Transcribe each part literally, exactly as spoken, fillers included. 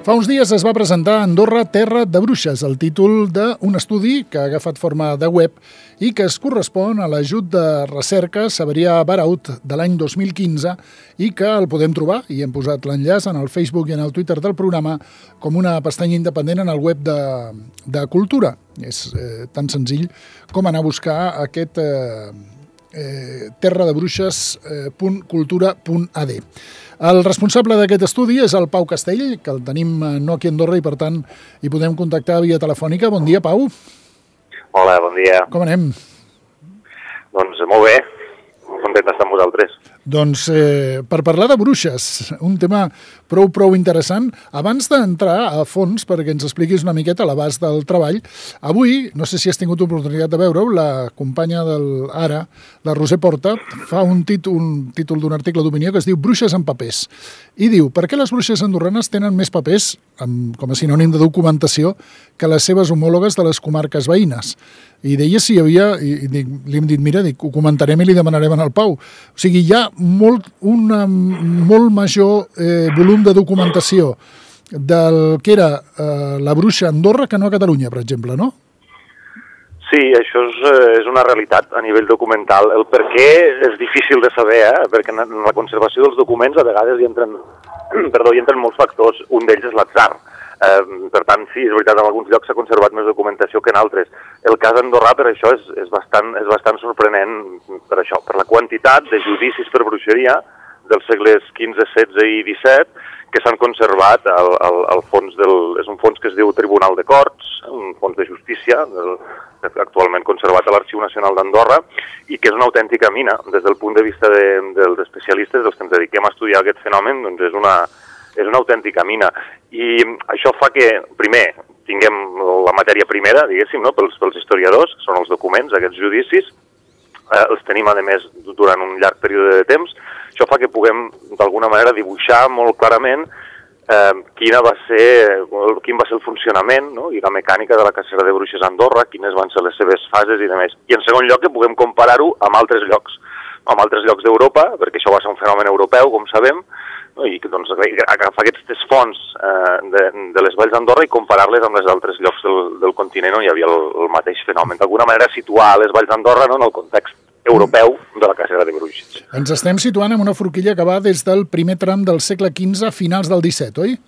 Fa uns dies es va presentar a Andorra Terra de Bruixes, el títol d'un estudi que ha agafat forma de web i que es correspon a l'ajut de recerca Sabrià Baraut de l'any dos mil quinze i que el podem trobar, i hem posat l'enllaç en el Facebook i en el Twitter del programa, com una pestanya independent en el web de, de Cultura. És eh, tan senzill com anar a buscar aquest eh, eh, terra de bruixes punt cultura punt a d. El responsable d'aquest estudi és el Pau Castell, que el tenim no aquí a Andorra i, per tant, hi podem contactar via telefònica. Bon dia, Pau. Hola, bon dia. Com anem? Doncs molt bé, molt content d'estar amb vosaltres. Doncs eh, per parlar de bruixes, un tema prou, prou interessant. Abans d'entrar a fons, perquè ens expliquis una miqueta l'abast del treball, avui, no sé si has tingut oportunitat de veure-ho, la companya del Ara, la Roser Porta, fa un títol, un títol d'un article d'opinió que es diu Bruixes en papers. I diu, per què les bruixes andorranes tenen més papers, amb, com a sinònim de documentació, que les seves homòlogues de les comarques veïnes? I deia si hi havia, i dic, li hem dit, mira, dic, ho comentarem i li demanarem al Pau. O sigui, hi ha molt, una, molt major eh, volum de documentació del que era eh, la bruixa a Andorra que no a Catalunya, per exemple, no? Sí, això és, és una realitat a nivell documental. El per què és difícil de saber, eh? Perquè en la conservació dels documents a vegades hi entren, perdó, hi entren molts factors, un d'ells és l'atzar. Eh, per tant, sí, és veritat, en alguns llocs s'ha conservat més documentació que en altres. El cas andorrà, per això, és, és, bastant, és bastant sorprenent per això, per la quantitat de judicis per bruixeria dels segles quinze, setze i disset que s'han conservat al, al, al fons del... És un fons que es diu Tribunal de Corts, un fons de justícia, del, actualment conservat a l'Arxiu Nacional d'Andorra, i que és una autèntica mina. Des del punt de vista de, dels especialistes, dels que ens dediquem a estudiar aquest fenomen, doncs és una... és una autèntica mina. I això fa que, primer, tinguem la matèria primera, diguéssim, no? pels, pels historiadors, són els documents, aquests judicis, eh, els tenim, a més, durant un llarg període de temps. Això fa que puguem, d'alguna manera, dibuixar molt clarament eh, quina va ser, quin va ser el funcionament, no? I la mecànica de la cacera de bruixes a Andorra, quines van ser les seves fases i demés. I, en segon lloc, que puguem comparar-ho amb altres llocs, amb altres llocs d'Europa, perquè això va ser un fenomen europeu, com sabem, i doncs, agafar aquestes fonts eh, de, de les valls d'Andorra i comparar-les amb les altres llocs del, del continent on hi havia el, el mateix fenomen. D'alguna manera situar les valls d'Andorra, no?, en el context europeu de la cacera de bruixes. Ens estem situant en una forquilla que va des del primer tram del segle quinze a finals del disset, oi?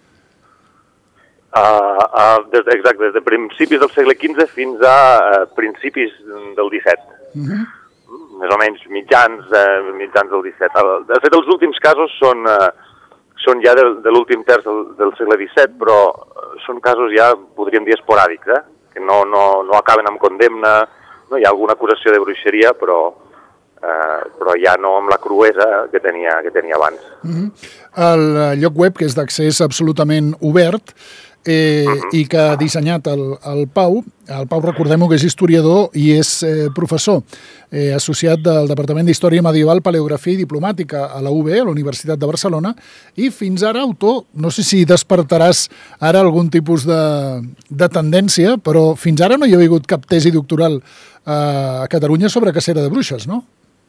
Uh, uh, des de, exacte, des de principis del segle quinze fins a uh, principis del disset. Uh-huh. Més o menys mitjans, uh, mitjans del disset. De fet, els últims casos són... Uh, són ja de, de l'últim terç del, del segle disset, però són casos ja, podríem dir, esporàdics, eh? Que no, no, no acaben amb condemna, no hi ha alguna acusació de bruixeria, però, eh, però ja no amb la cruesa que tenia, que tenia abans. Mm-hmm. El lloc web, que és d'accés absolutament obert, eh, uh-huh. i que ha dissenyat el, el Pau, el Pau, recordem-ho, que és historiador i és eh, professor eh, associat del Departament d'Història Medieval, Paleografia i Diplomàtica a la U B, a la Universitat de Barcelona, i fins ara autor, no sé si despertaràs ara algun tipus de, de tendència, però fins ara no hi ha hagut cap tesi doctoral eh, a Catalunya sobre cacera de bruixes, no?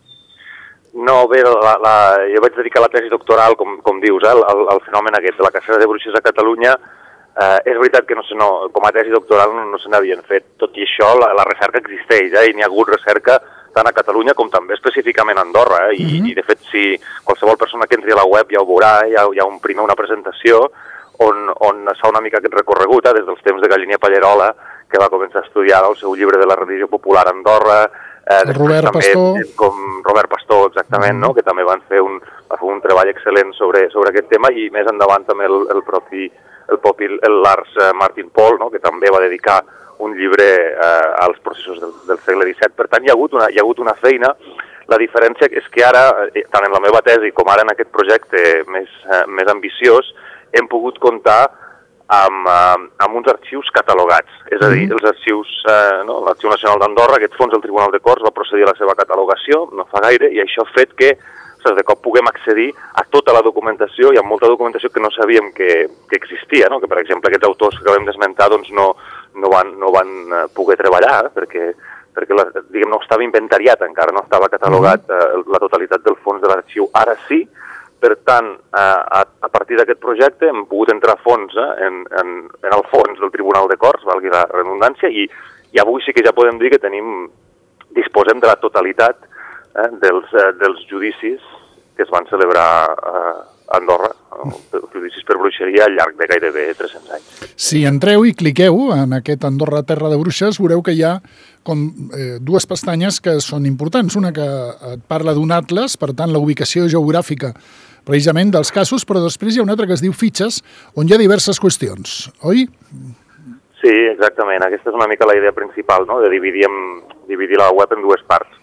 No, bé, la, la, jo vaig dedicar la tesi doctoral, com, com dius, eh, al, al fenomen aquest de la cacera de bruixes a Catalunya. Eh, és veritat que no, no, com a tesi doctoral no, no se n'havien fet. Tot i això, la, la recerca existeix, eh, i n'hi ha hagut recerca tant a Catalunya com també específicament a Andorra. Eh, i, mm-hmm. I, de fet, si qualsevol persona que entri a la web ja ho veurà, hi ha, hi ha un primer una presentació on, on es fa una mica aquest recorregut, eh, des dels temps de Galliner Pallerola, que va començar a estudiar el seu llibre de la religió popular a Andorra, eh, Robert també, Pastor. Com Robert Pastor, exactament, mm-hmm. no? Que també van fer un, va fer un treball excel·lent sobre, sobre aquest tema, i més endavant també el, el propi... el propi el Lars Martin Pol, no? Que també va dedicar un llibre eh, als processos del, del segle disset. Per tant, hi ha, hagut una, hi ha hagut una feina. La diferència és que ara, tant en la meva tesi com ara en aquest projecte més, eh, més ambiciós, hem pogut comptar amb, eh, amb uns arxius catalogats. És a dir, els arxius, eh, no? l'Arxiu Nacional d'Andorra, aquest fons del Tribunal de Corts, va procedir a la seva catalogació, no fa gaire, i això ha fet que de cop puguem accedir a tota la documentació, i a molta documentació que no sabíem que, que existia, no? Que, per exemple, aquests autors que acabem d'esmentar doncs, no, no van, no van poder treballar, perquè, perquè la, diguem, no estava inventariat encara, no estava catalogat eh, la totalitat del fons de l'arxiu. Ara sí, Per tant, a, a partir d'aquest projecte hem pogut entrar a fons eh, en, en, en el fons del Tribunal de Corts, valgui la redundància, i, i avui sí que ja podem dir que tenim, disposem de la totalitat eh, dels, eh, dels judicis que es van celebrar a Andorra, els judicis per bruixeria al llarg de gairebé tres-cents anys. Si entreu i cliqueu en aquest Andorra Terra de Bruixes, veureu que hi ha com eh, dues pestanyes que són importants. Una que et parla d'un atles, per tant, la ubicació geogràfica precisament dels casos, però després hi ha una altra que es diu fitxes, on hi ha diverses qüestions, oi? Sí, exactament. Aquesta és una mica la idea principal, no?, de dividir, en, dividir la web en dues parts.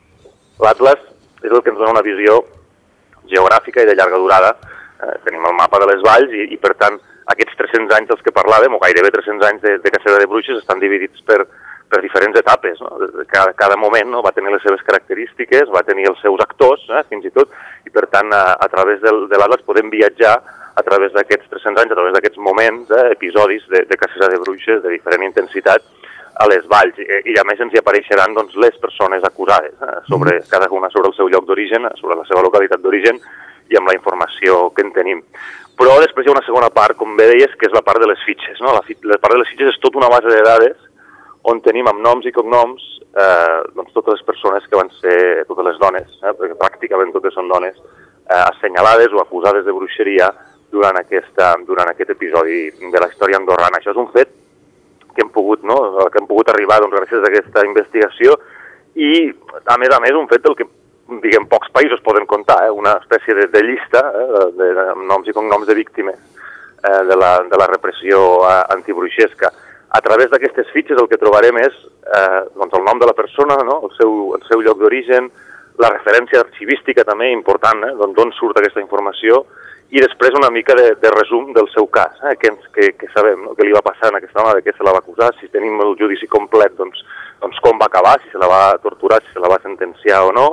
L'atles és el que ens dona una visió geogràfica i de llarga durada. Eh, tenim el mapa de les valls i, i, per tant, aquests tres-cents anys dels que parlàvem, o gairebé tres-cents anys de, de cacera de bruixes, estan dividits per, per diferents etapes. No? Cada, cada moment no? va tenir les seves característiques, va tenir els seus actors, eh, fins i tot, i per tant, a, a través del, de l'atles podem viatjar a través d'aquests tres-cents anys, a través d'aquests moments, eh, episodis de, de cacera de bruixes de diferent intensitat a les valls. I, i a més ens hi apareixeran doncs, les persones acusades, eh, sobre mm. cada una sobre el seu lloc d'origen, sobre la seva localitat d'origen i amb la informació que en tenim. Però després hi ha una segona part, com bé deies, que és la part de les fitxes. No? La, la part de les fitxes és tota una base de dades on tenim amb noms i cognoms eh, doncs totes les persones que van ser, totes les dones, eh, perquè pràcticament totes són dones, eh, assenyalades o acusades de bruixeria durant, aquesta, durant aquest episodi de la història andorrana. Això és un fet que hem pogut, no? que hem pogut arribar doncs, gràcies a aquesta investigació i, a més a més, un fet del que diguem, pocs països poden contar, eh? una espècie de, de llista eh? de, de noms i cognoms de víctimes eh? de, la, de la repressió eh, antibruixesca. A través d'aquestes fitxes el que trobarem és eh, doncs el nom de la persona, no? el, seu, el seu lloc d'origen, la referència arxivística també important, eh? d'on surt aquesta informació, i després una mica de, de resum del seu cas, eh? que, que, que sabem no? què li va passar a aquesta dona, de què se la va acusar, si tenim el judici complet, doncs, doncs com va acabar, si se la va torturar, si se la va sentenciar o no.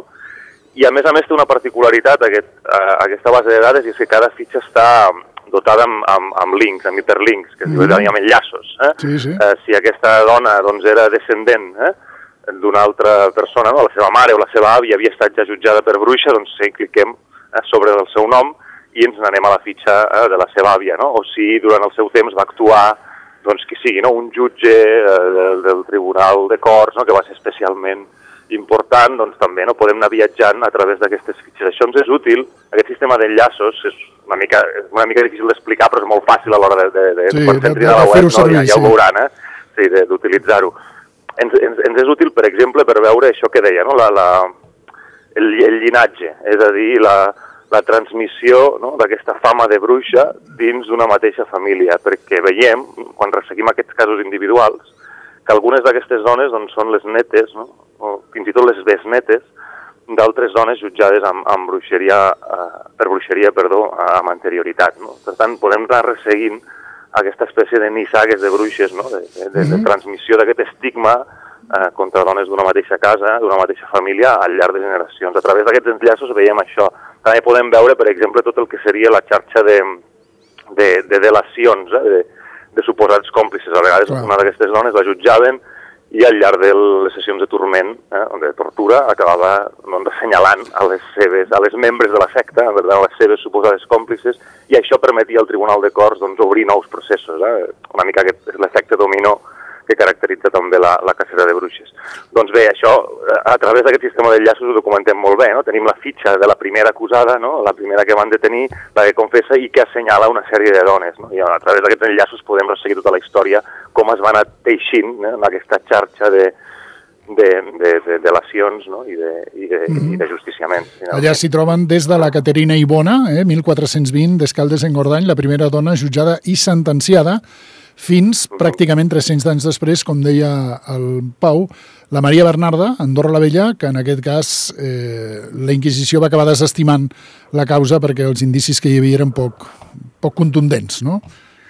I a més a més té una particularitat aquest, eh, aquesta base de dades, i és que cada fitxa està dotada amb, amb, amb links, amb hiperlinks, que es mm. diuen amb enllaços. Eh? Sí, sí. Eh, si aquesta dona doncs, era descendent eh, d'una altra persona, no? la seva mare o la seva àvia havia estat ja jutjada per bruixa, doncs si cliquem eh, sobre el seu nom i ens n'anem a la fitxa eh, de la seva àvia, no? O si durant el seu temps va actuar doncs, qui sigui, no? un jutge eh, del, del Tribunal de Corts, no? que va ser especialment important, doncs també no podem anar viatjant a través d'aquestes fitxes. Això ens és útil, aquest sistema d'enllaços és una mica, una mica difícil d'explicar, però és molt fàcil a l'hora de, de, de, sí, de, de, de la web, no? ja, ja ho veuran, eh? sí, d'utilitzar-ho. Ens, ens, ens és útil, per exemple, per veure això que deia, no? la, la, el, el llinatge, és a dir, la, la transmissió no? d'aquesta fama de bruixa dins d'una mateixa família, perquè veiem, quan resseguim aquests casos individuals, que algunes d'aquestes dones doncs, són les netes, no? o fins i tot les besnetes, d'altres dones jutjades amb, amb bruixeria, eh, per bruixeria perdó, amb anterioritat. No? Per tant, podem anar resseguint aquesta espècie de nissagues de bruixes, no? de, de, de, de transmissió d'aquest estigma eh, contra dones d'una mateixa casa, d'una mateixa família, al llarg de generacions. A través d'aquests enllaços veiem això. També podem veure, per exemple, tot el que seria la xarxa de, de, de delacions, eh, de, de suposats còmplices. A vegades Clar. una d'aquestes dones la jutjaven i al llarg de les sessions de turment, eh, de tortura, acabava doncs, assenyalant a les seves, a les membres de la secta, a les seves suposades còmplices, i això permetia al Tribunal de Corts doncs, obrir nous processos. Eh? Una mica aquest és l'efecte dominó que caracteritza també la, la cacera de bruixes. Doncs bé, això, a través d'aquest sistema d'enllaços ho documentem molt bé, no? Tenim la fitxa de la primera acusada, no? La primera que van detenir, la que confessa i que assenyala una sèrie de dones, no? I a través d'aquests enllaços podem resseguir tota la història, com es va anar teixint eh, en aquesta xarxa de, de, de, de delacions no? I, de, i, de, mm-hmm. i de justiciaments. Allà s'hi troben des de la Caterina Ibona, eh, mil quatre-cents vint, d'Escaldes-Engordany, la primera dona jutjada i sentenciada, fins pràcticament tres-cents anys després, com deia el Pau, la Maria Bernarda, Andorra la Vella, que en aquest cas eh, la Inquisició va acabar desestimant la causa perquè els indicis que hi havia eren poc, poc contundents, no?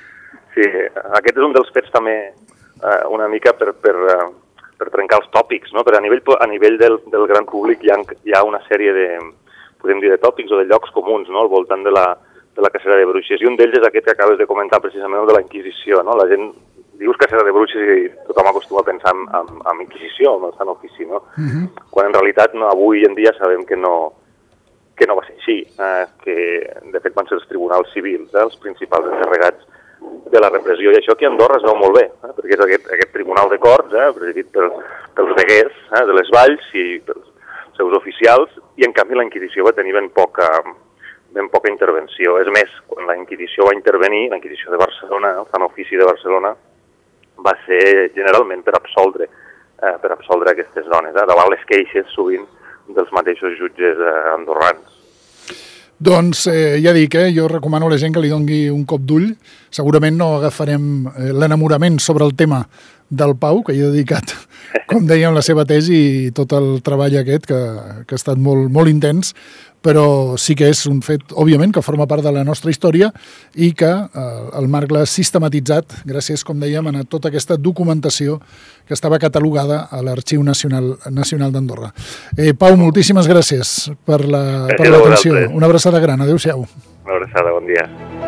Sí, aquest és un dels fets també eh, una mica per, per, uh, per trencar els tòpics, no? Perquè a nivell, a nivell del, del gran públic hi ha, hi ha una sèrie de, podem dir, de tòpics o de llocs comuns, no? Al voltant de la de la cacera de bruixes, i un d'ells és aquest que acabes de comentar precisament, el de la Inquisició, no? La gent dius cacera de bruixes i tothom acostuma a pensar en, en, en Inquisició, en el Sant Ofici, no? Uh-huh. Quan en realitat no, avui en dia sabem que no, que no va ser així, eh, que de fet van ser els tribunals civils, eh, els principals encarregats de la repressió, i això aquí a Andorra es veu molt bé, eh, perquè és aquest, aquest tribunal de Corts, eh, presidit pel, pels veguers eh, de les valls i pels seus oficials, i en canvi la Inquisició va tenir ben poca, ben poca intervenció. És més, quan la Inquisició va intervenir, la Inquisició de Barcelona, el Sant Ofici de Barcelona, va ser generalment per absoldre, eh, per absoldre aquestes dones, eh, davant les queixes sovint dels mateixos jutges eh, andorrans. Doncs eh, ja dic, eh, jo recomano a la gent que li dongui un cop d'ull. Segurament no agafarem eh, l'enamorament sobre el tema del Pau, que hi ha dedicat, com dèiem, la seva tesi i tot el treball aquest, que, que ha estat molt, molt intens, però sí que és un fet, òbviament, que forma part de la nostra història i que eh, el Marc l'ha sistematitzat gràcies, com dèiem, a tota aquesta documentació que estava catalogada a l'Arxiu Nacional, Nacional d'Andorra. Eh, Pau, moltíssimes gràcies per la, per l'atenció. Una abraçada gran. Adéu-siau. Una abraçada, bon dia.